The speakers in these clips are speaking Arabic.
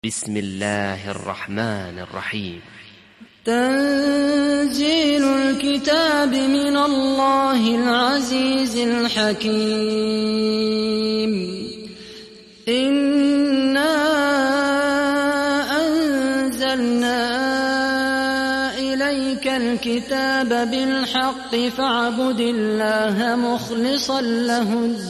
بسم الله الرحمن الرحيم. تنزيل الكتاب من الله العزيز الحكيم. إنا أنزلنا إليك الكتاب بالحق فاعبد الله مخلصا له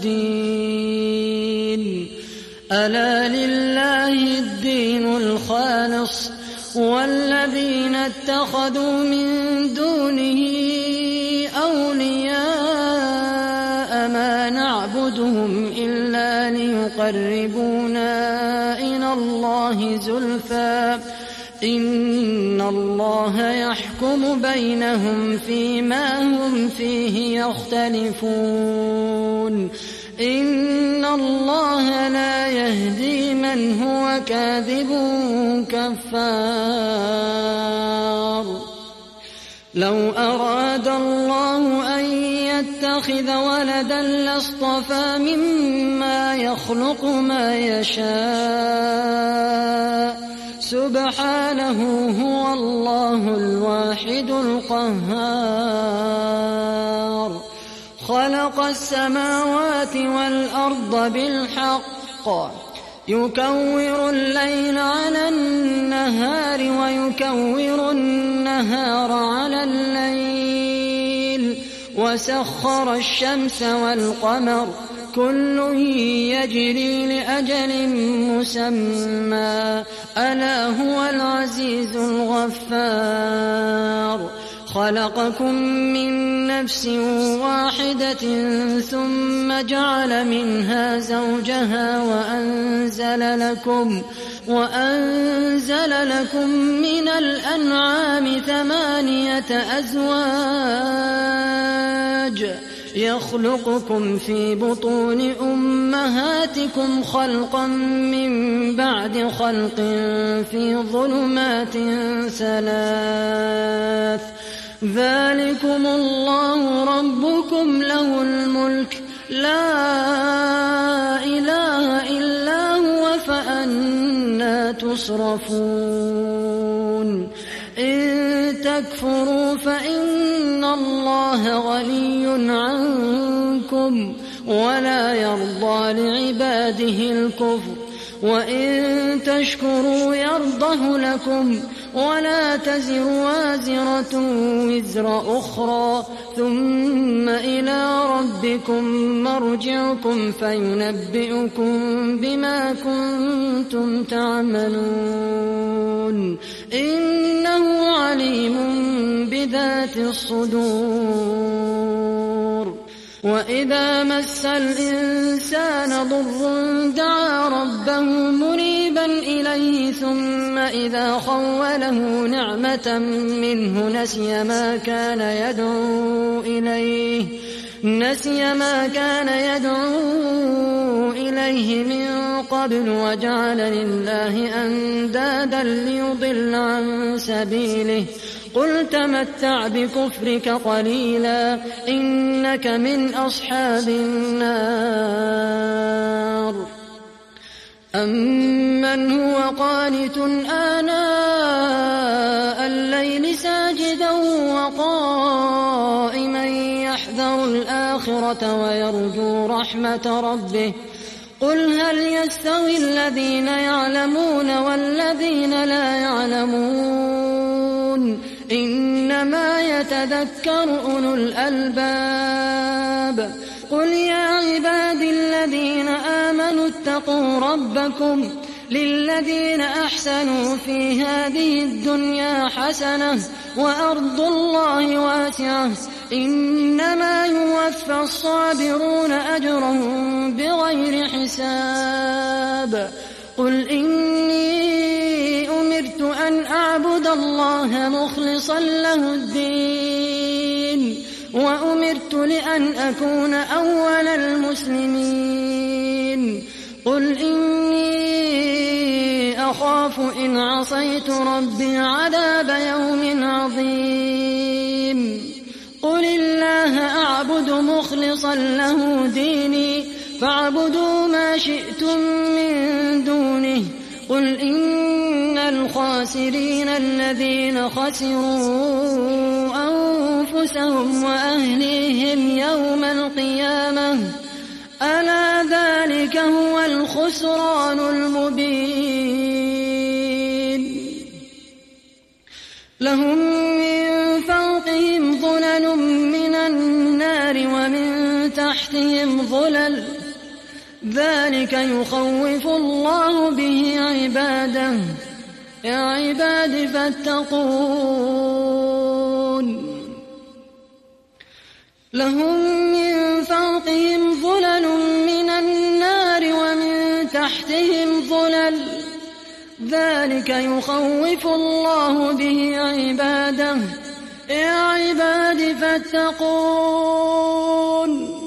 الدين. ألا لله الدين الخالص والذين اتخذوا من دونه أولياء ما نعبدهم إلا ليقربونا إلى الله زلفى إن الله يحكم بينهم فيما هم فيه يختلفون. إن الله لا يهدي من هو كاذب كفار. لو أراد الله أن يتخذ ولدا لاصطفى مما يخلق ما يشاء سبحانه هو الله الواحد القهار. خلق السماوات والأرض بالحق يكور الليل على النهار ويكور النهار على الليل وسخر الشمس والقمر كل يجري لأجل مسمى ألا هو العزيز الغفار. خلقكم من نفس واحدة ثم جعل منها زوجها وأنزل لكم من الأنعام 8 أزواج يخلقكم في بطون أمهاتكم خلقا من بعد خلق في ظلمات 3 ذلكم الله ربكم له الملك لا إله إلا هو فأنى تصرفون. إن تكفروا فإن الله غني عنكم ولا يرضى لعباده الكفر وإن تشكروا يرضه لكم ولا تزر وازرة وزر أخرى ثم إلى ربكم مرجعكم فينبئكم بما كنتم تعملون. إنه عليم بذات الصدور. وإذا مس الإنسان ضر دعا ربه منيبا إليه ثم إذا خوله نعمة منه نسي ما كان يدعو إليه من قبل وجعل لله أندادا ليضل عن سبيله. قل تمتع بكفرك قليلا إنك من أصحاب النار. أمن هو قانت آناء الليل ساجدا وقائما يحذر الآخرة ويرجو رحمة ربه قل هل يستوي الذين يعلمون والذين لا يعلمون إنما يتذكر أولو الألباب. قل يا عبادي الذين آمنوا اتقوا ربكم للذين أحسنوا في هذه الدنيا حسنة وأرض الله واسعة إنما يوفى الصابرون أجرهم بغير حساب. قل إني أمرت أن أعبد الله مخلصا له الدين وأمرت لأن أكون أول المسلمين. قل إني أخاف إن عصيت ربي عذاب يوم عظيم. قل الله أعبد مخلصا له ديني فاعبدوا ما شئتم من دونه قل إن الخاسرين الذين خسروا أنفسهم وأهليهم يوم القيامة ألا ذلك هو الخسران المبين لهم من فوقهم ظلل من النار ومن تحتهم ظلل ذلك يخوف الله به عباده يا عباد فاتقون لهم من فوقهم ظلل من النار ومن تحتهم ظلل ذلك يخوف الله به عباده يا عباد فاتقون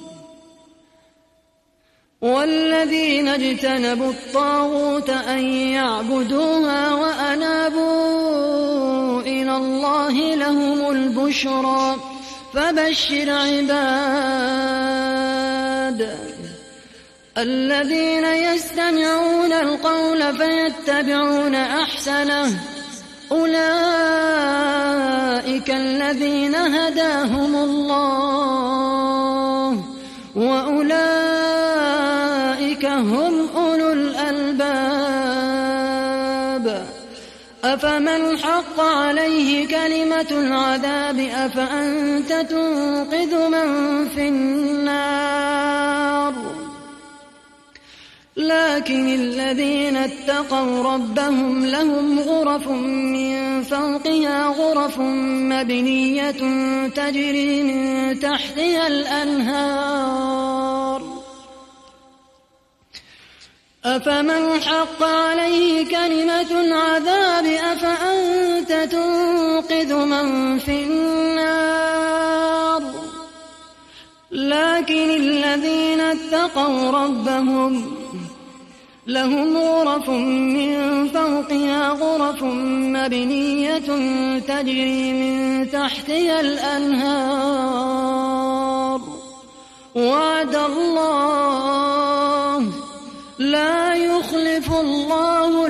والذين اجتنبوا الطاغوت أن يعبدوها وأنابوا إلى الله لهم البشرى فبشر عباد الذين يستمعون القول فيتبعون أحسنه أولئك الذين هداهم الله وأولئك هم أولو الألباب أفمن حق عليه كلمة العذاب أفأنت تنقذ من في النار لكن الذين اتقوا ربهم لهم غرف من فوقها غرف مبنية تجري من تحتها الأنهار أفمن حق عليه كلمة العذاب أفأنت تنقذ من في النار لكن الذين اتقوا ربهم لهم غرف من فوقها غرف مبنية تجري من تحتها الأنهار وعد الله لا يخلف الله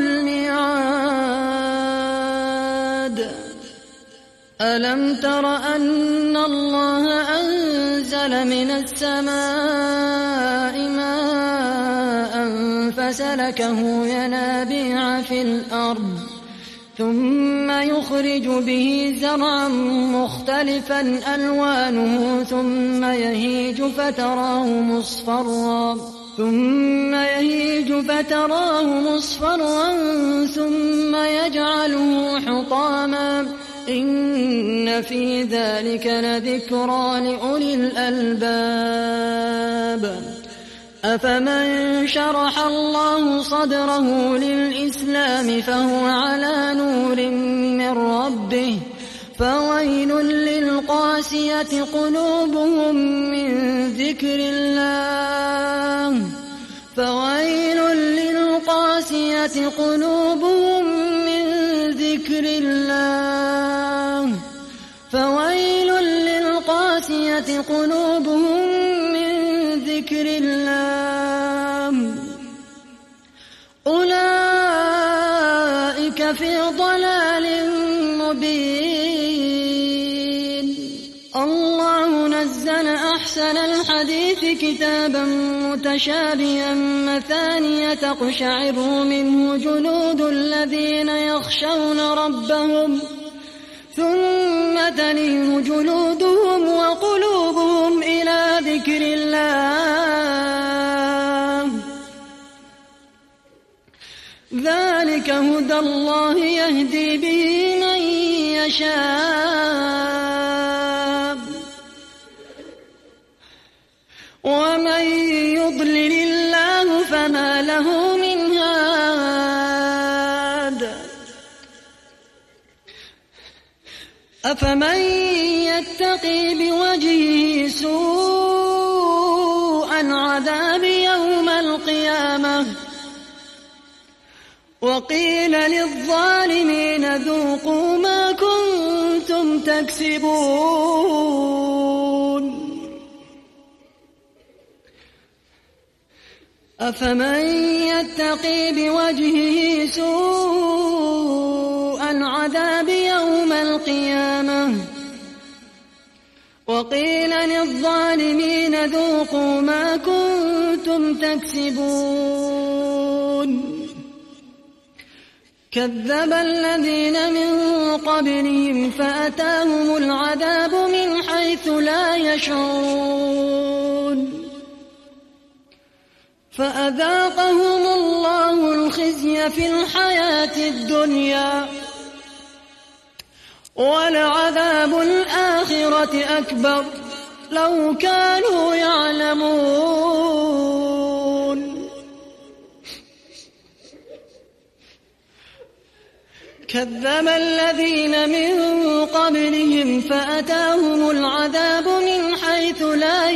الميعاد ألم تر أن الله أنزل من السماء ماء فسلكه ينابيع في الأرض ثم يخرج به زرعا مختلفا ألوانه ثم يهيج فتراه مصفرا ثم يجعله حطاما إن في ذلك لذكرى لأولي الألباب أفمن شرح الله صدره للإسلام فهو على نور من ربه فويل للقاسية قلوبهم من ذكر الله قلوبهم من ذكر الله أولئك في ضلال مبين الله نزل أحسن الحديث كتابا متشابها مثانية تقشعر منه جلود الذين يخشون ربهم ثم تلين جلودهم وقلوبهم إلى ذكر الله ذلك هدى الله يهدي به من يشاء ومن يضلل الله فما له من هاد أفمن يتقي بوجهه سوء عذاب يوم القيامة وقيل للظالمين ذوقوا ما كنتم تكسبون أفمن يتقي بوجهه سوء العذاب يوم القيامة وقيل للظالمين ذوقوا ما كنتم تكسبون كذب الذين من قبلهم فأتاهم العذاب من حيث لا يشعرون فأذاقهم الله الخزي في الحياة الدنيا ولعذاب الآخرة أكبر لو كانوا يعلمون كذب الذين من قبلهم فأتاهم العذاب من حيث لا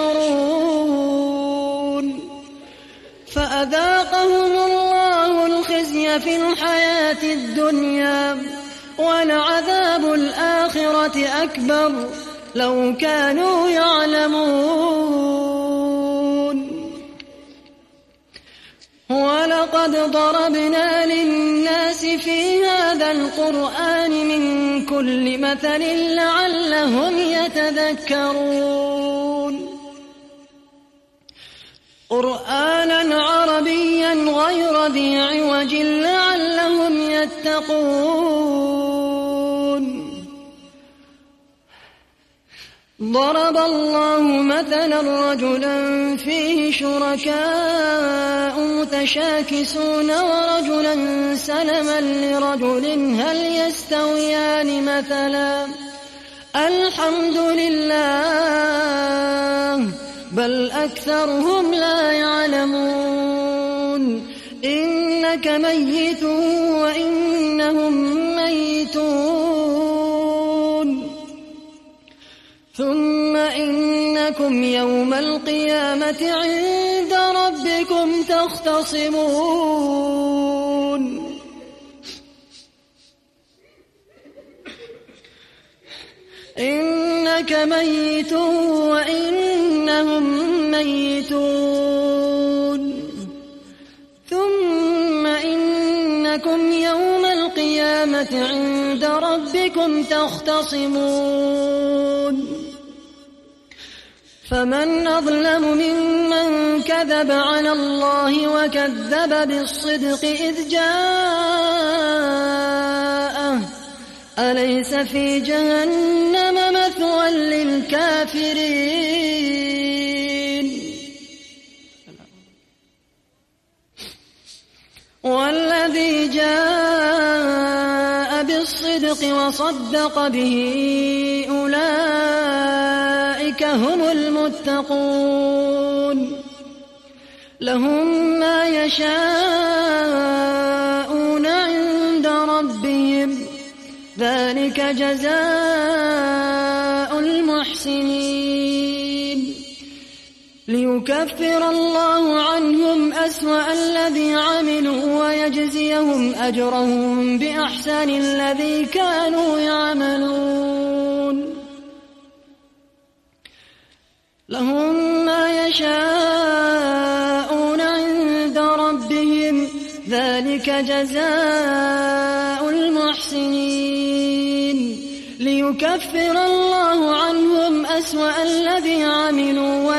يشعرون فأذاقهم الله الخزي في الحياة الدنيا ولعذاب الآخرة أكبر لو كانوا يعلمون ولقد ضربنا للناس في هذا القرآن من كل مثل لعلهم يتذكرون قرآنا عربيا غير ذي عوج لعلهم يتقون ضرب الله مثلا رجلا فيه شركاء متشاكسون ورجلا سلما لرجل هل يستويان مثلا الحمد لله بل أكثرهم لا يعلمون إنك ميت وإنهم ميتون ثم إنكم يوم القيامة عند ربكم تختصمون إنك ميت وإنهم ميتون ثم إنكم يوم القيامة عند ربكم تختصمون فمن أظلم ممن كذب على الله وكذب بالصدق إذ جاءه أليس في جهنم مثوى للكافرين والذي جاء بالصدق وصدق به أولئك هم المتقون لهم ما يشاءون عند ربهم ذلك جزاء المحسنين ليكفر الله عنهم أسوأ الذي عملوا ويجزيهم أجرهم بأحسن الذي كانوا يعملون لهم ما يشاءون عند ربهم ذلك جزاء المحسنين ليكفر الله عنهم أسوأ الذي عملوا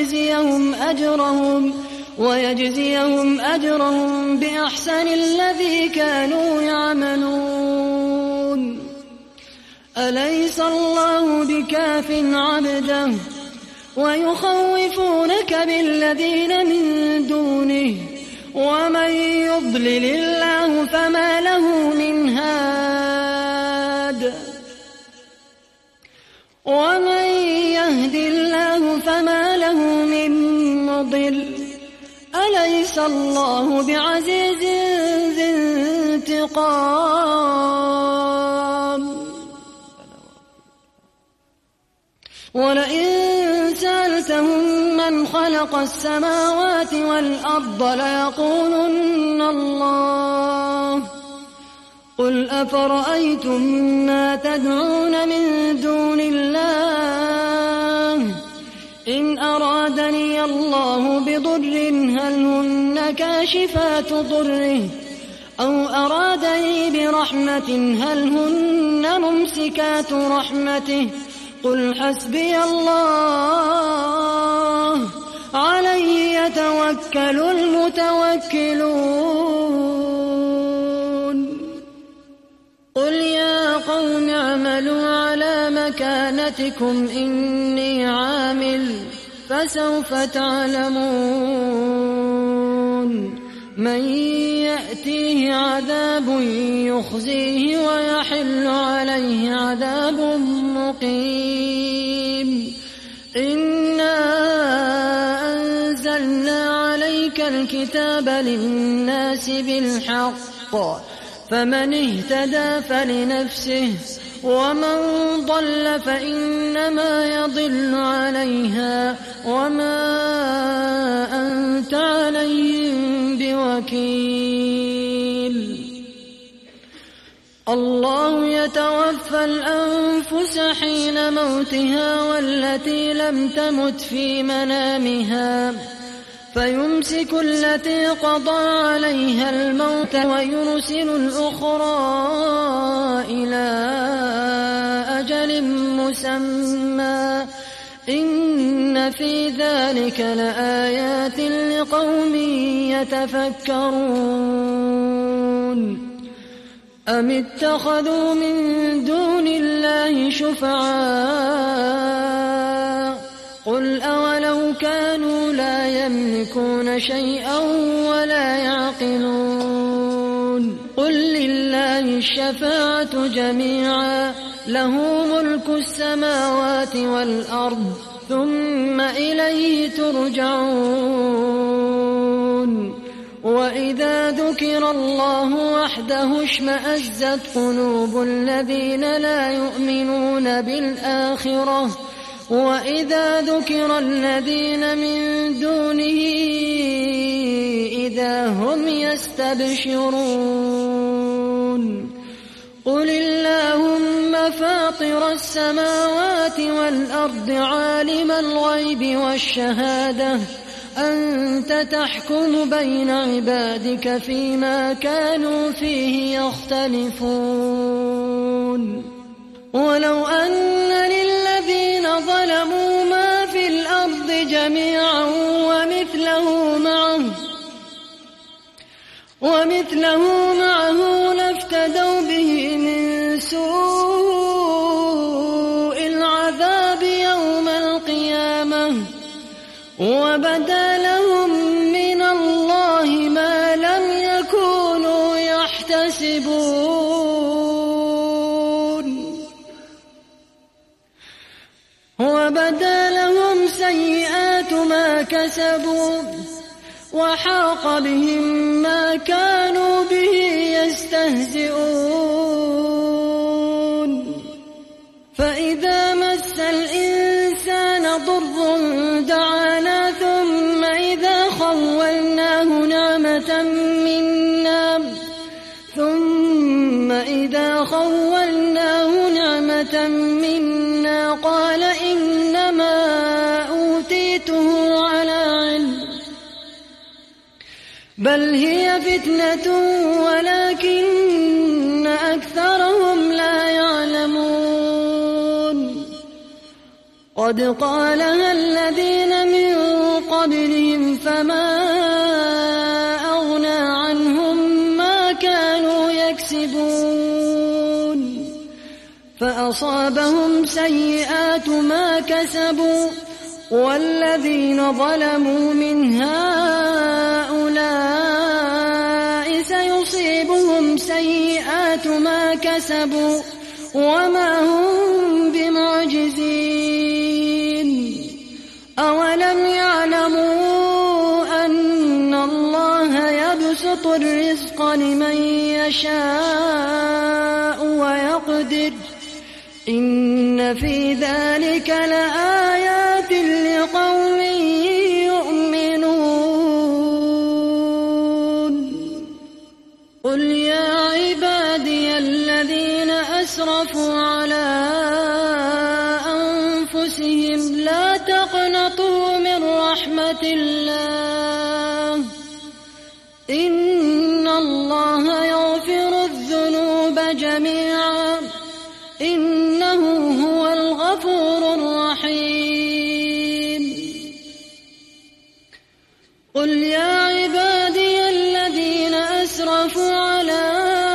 ويجزيهم أجرهم بأحسن الذي كانوا يعملون أليس الله بكاف عبده ويخوفونك بالذين من دونه ومن يضلل الله فما له من هاد ومن يهد الله فما له من مضل أليس الله بعزيز ذي انتقام ولئن سألتهم من خلق السماوات والأرض ليقولن الله قل أفرأيتم ما تدعون من دون الله إن أرادني الله بضر هل هن كاشفات ضره أو أرادني برحمة هل هن ممسكات رحمته قل حسبي الله عليه يتوكل المتوكلون قل يا قوم اعملوا على مكانتكم إني عامل فسوف تعلمون من يأتيه عذاب يخزيه ويحل عليه عذاب مقيم إنا أنزلنا عليك الكتاب للناس بالحق فمن اهتدى فلنفسه ومن ضل فإنما يضل عليها وما أنت عليهم بوكيل الله يتوفى الأنفس حين موتها والتي لم تمت في منامها فيمسك التي قضى عليها الموت ويرسل الأخرى إلى أجل مسمى إن في ذلك لآيات لقوم يتفكرون أم اتخذوا من دون الله شفعاء قل أولو كانوا لا يملكون شيئا ولا يعقلون قل لله الشفاعة جميعا له ملك السماوات والأرض ثم إليه ترجعون وإذا ذكر الله وحده اشمأزت قلوب الذين لا يؤمنون بالآخرة وإذا ذكر الذين من دونه إذا هم يستبشرون قل اللهم فاطر السماوات والأرض عالم الغيب والشهادة أنت تحكم بين عبادك فيما كانوا فيه يختلفون ولو أن للذين ظلموا ما في الأرض جميعا ومثله معه لافتدوا به من سوء العذاب يوم القيامة وبدا لهم من الله ما لم يكونوا يحتسبون وبدا لهم سيئات ما كسبوا وحاق بهم ما كانوا به يستهزئون فإذا مس الإنسان ضر دعانا ثم إذا خولناه نعمة منا قال إنما أوتيته على علم بل هي فتنة ولكن أكثرهم لا يعلمون قد قالها الذين من قبلهم فما أغنى عنهم ما كانوا يكسبون فأصابهم سيئات ما كسبوا والذين ظلموا من هؤلاء سيصيبهم سيئات ما كسبوا وما هم بمعجزين أولم يعلموا أن الله يبسط الرزق لمن يشاء ويقدر إن في ذلك لآيات لقوم يؤمنون قل يا عبادي الذين أسرفوا على أنفسهم لا تقنطوا الله إن الله يغفر الذنوب جميعا إنه هو الغفور الرحيم قل يا عبادي الذين أسرفوا على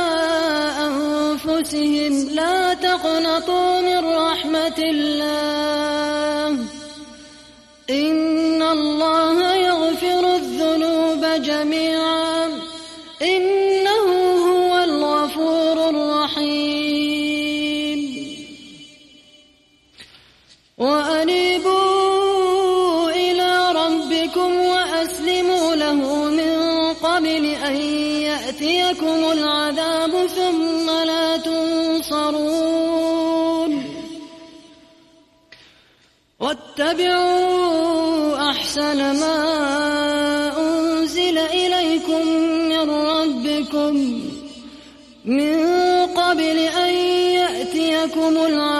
أنفسهم لا تقنطوا من رحمة الله إن الله يغفر الذنوب جميعا إنه هو الغفور الرحيم وأنيبوا إلى ربكم وأسلموا له من قبل أن يأتيكم العذاب ثم لا تنصرون واتبعوا أحسن ما أنزل إليكم من ربكم من قبل أن يأتيكم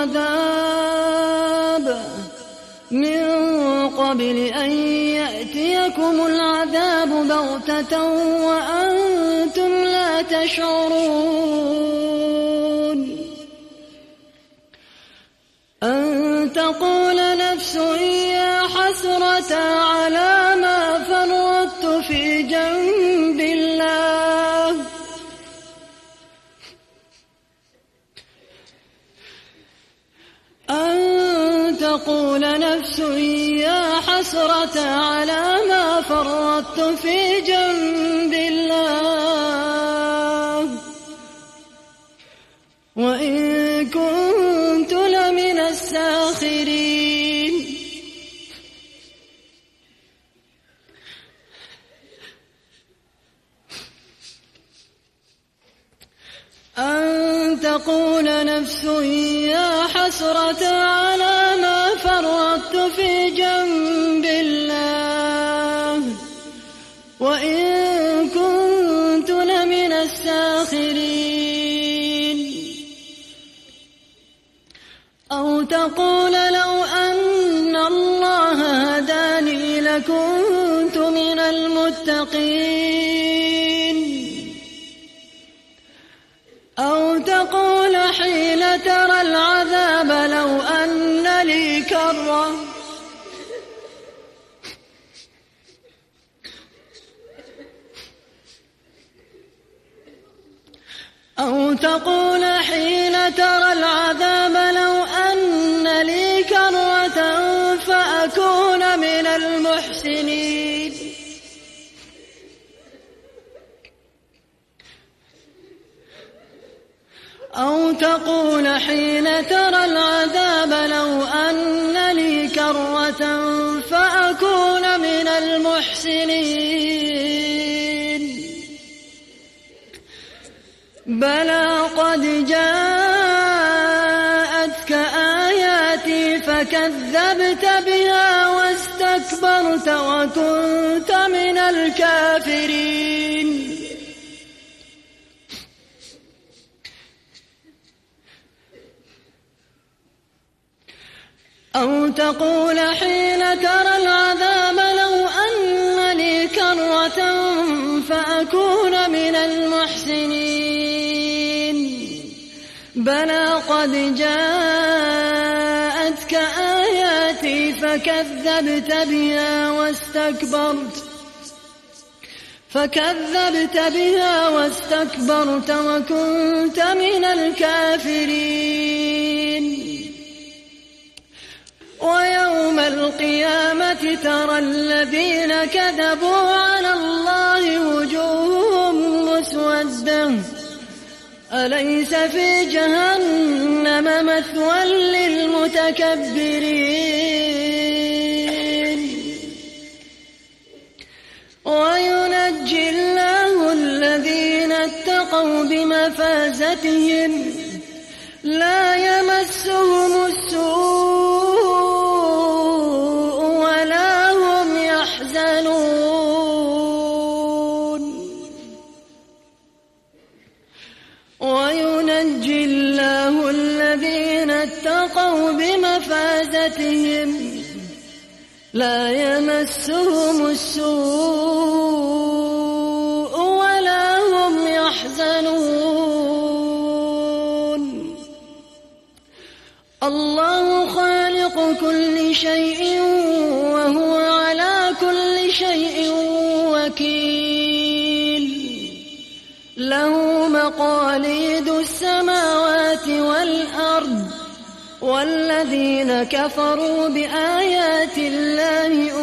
العذاب بغتة وأنتم لا تشعرون أن تقول نفس يا حسرة على ما فرطت في جنب الله أن تقول نفس يا حسرة على ما فرطت في جنب الله وإن كنت لمن الساخرين أن تقول نفس يا حسرة على ما فرطت في جنب الله وإن كنت لمن الساخرين أو تقول لو أن الله هداني لكنت من المتقين أو تقول حين ترى العذاب لو أن لي كرة أو تقول حين ترى العذاب لو أن لي كرة فأكون من المحسنين أو تقول حين ترى العذاب لو أن لي كرة فأكون من المحسنين بلى قد جاءتك آياتي فكذبت بها واستكبرت وكنت من الكافرين أو تقول حين ترى العذاب لو أن لي كرة فأكون من المحسنين بلى قد جاءتك آياتي فكذبت بها واستكبرت وكنت من الكافرين ويوم القيامة ترى الذين كذبوا على الله وجوههم مسودة أليس في جهنم مثوى للمتكبرين وينجي الله الذين اتقوا بمفازتهم لا يمسهم السوء ولا هم يحزنون وينجي الله الذين اتقوا بمفازتهم لا يمسهم السوء ولا هم يحزنون الله خالق كل شيء وهو على كل شيء وكيل له مقاليد السماوات والأرض والذين كفروا بآيات الله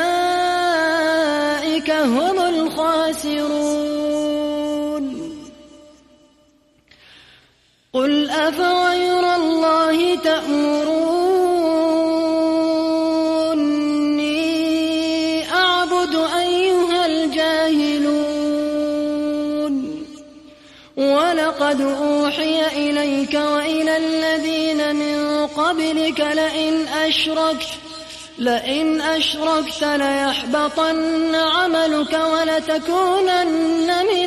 أولئك هم الخاسرون قل أفغير الله تأمروني أعبد أيها الجاهلون ولقد أوحي إليك وإلى الذين من قبلك لئن أشركت ليحبطن عملك ولتكونن من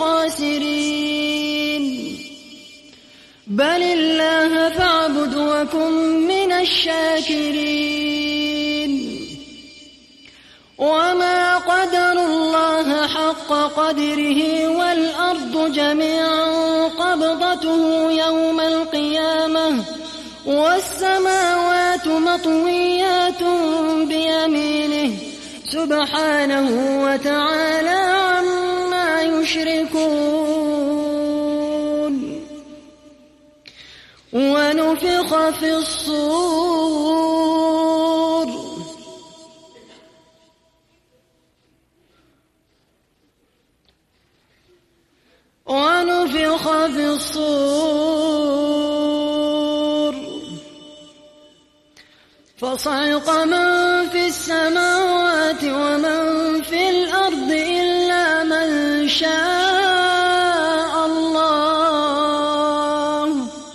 الخاسرين بل الله فاعبد وكن من الشاكرين وما قدروا الله حق قدره والأرض جميعا قبضته يوم القيامة والسماوات مطويات بيمينه سبحانه وتعالى عما يشركون ونفخ في الصور فصعق من في السماوات ومن في الأرض إلا من شاء الله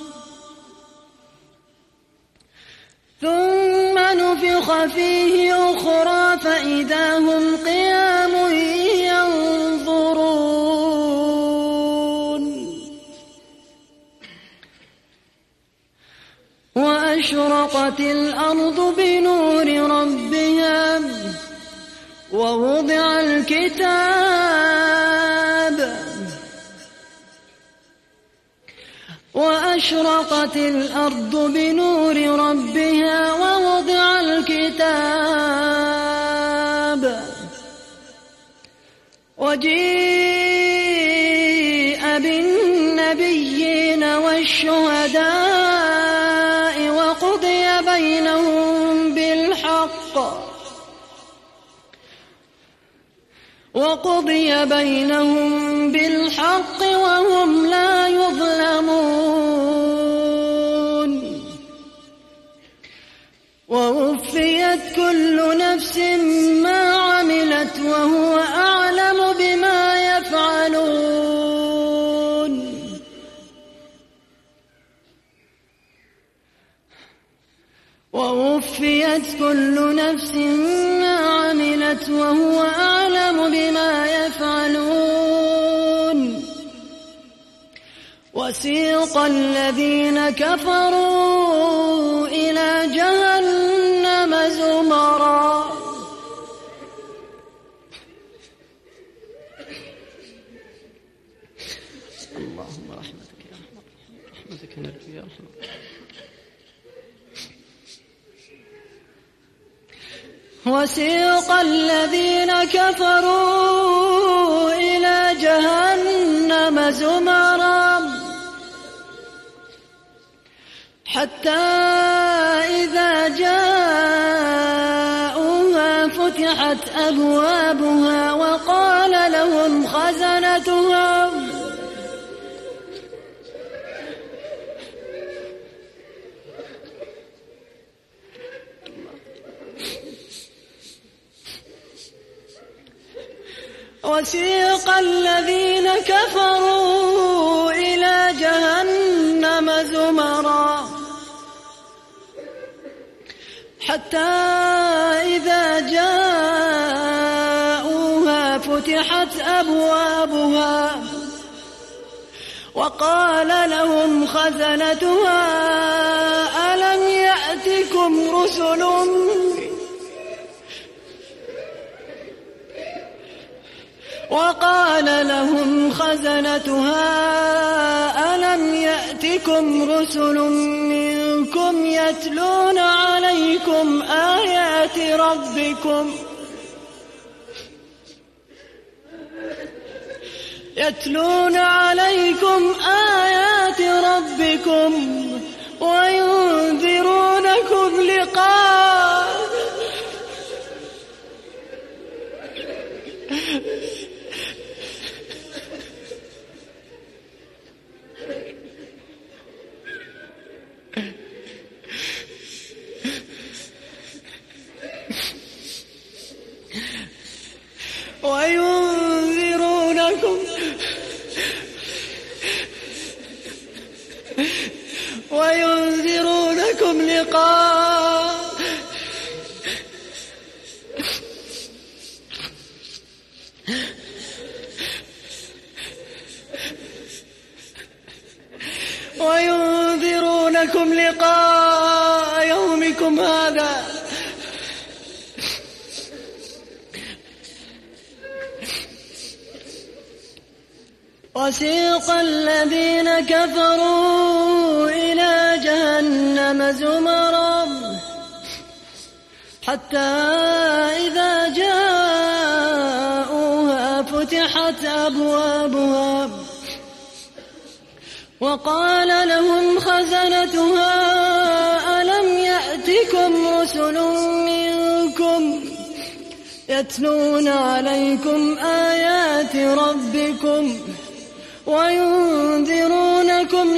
ثم نفخ فيه أخرى فإذا هم قيام وأشرقت الأرض بنور ربها ووضع الكتاب وجيء بالنبيين والشهداء وقضي بينهم بالحق وهم لا يظلمون ووفيت كل نفس ما عملت وهو أعلم بما يفعلون ووفيت كل نفس ما عملت وهو أعلم بما يفعلون وسيق الذين كفروا إلى جهنم زمرا اللهم رحمتك يا رحمة رحمتك نرجو يا رحمة وسيق الذين كفروا إلى جهنم زمرا حتى إذا جاءوها فتحت أبوابها وقال لهم خزنتها وسيق الذين كفروا إلى جهنم زمرا حتى إذا جاءوها فتحت أبوابها وقال لهم خزنتها ألم يأتكم رسل وقال لهم خزنتها ألم يأتكم رسل منكم يتلون عليكم آيات ربكم وينذرونكم لقاء يومكم هذا. وسيق الذين كفروا إلى جهنم زمرا حتى إذا جاءوها فتحت أبوابها وقال لهم خزنتها ألم يأتكم رسل منكم يتلون عليكم آيات ربكم وينذرونكم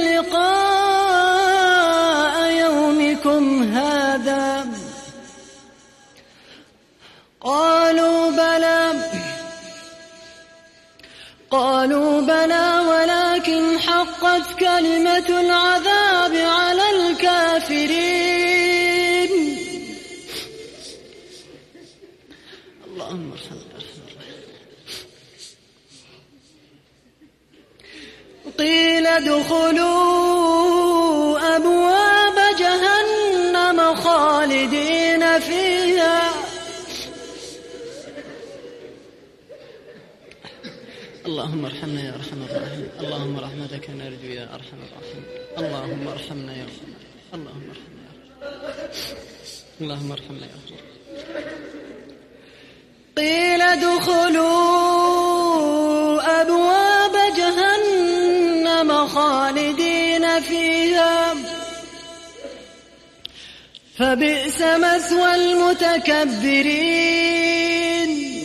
لقاء يومكم هذا. قالوا بلى ولكن حقت كلمة العذاب على الكافرين. اللهم ارحمنا. قيل ادخلوا أبواب جهنم خالدين فيها. اللهم ارحمنا يا أرحم الراحمين. اللهم رحمتك نرجو يا أرحم الراحمين. اللهم ارحمنا يا رحمن. اللهم ارحمنا يا رحمن. اللهم ارحمنا يا رحمن. قيل ادخلوا أبواب جهنم خالدين فيها فبئس مثوى المتكبرين.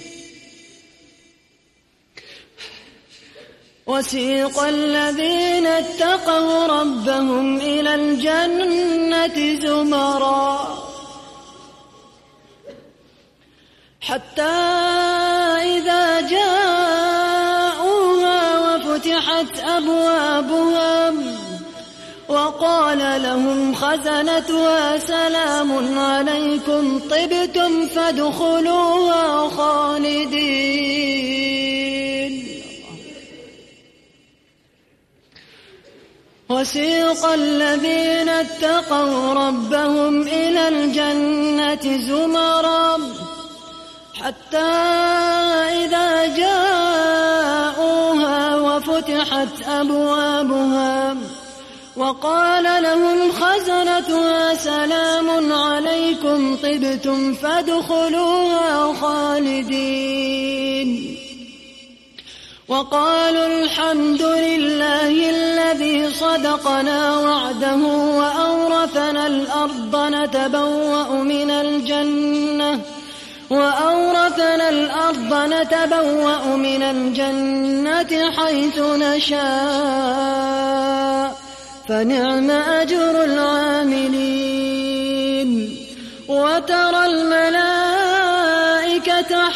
وسيق الذين اتقوا ربهم إلى الجنة زمرا حتى إذا جاءوها وفتحت أبوابها وقال لهم خزنتها سلام عليكم طبتم فادخلوها خالدين. وسيق الذين اتقوا ربهم إلى الجنة زمرا حتى إذا جاءوها وفتحت أبوابها وقال لهم خزنتها سلام عليكم طبتم فادخلوها خالدين. وقالوا الحمد لله الذي صدقنا وعده وأورثنا الأرض نتبوأ من الجنة حيث نشاء فنعم أجر العاملين. وترى الملائكة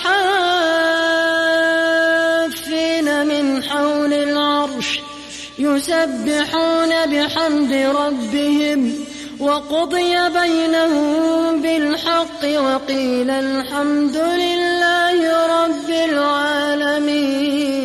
حافين من حول العرش يسبحون بحمد ربهم وقضي بينهم بالحق وقيل الحمد لله رب العالمين.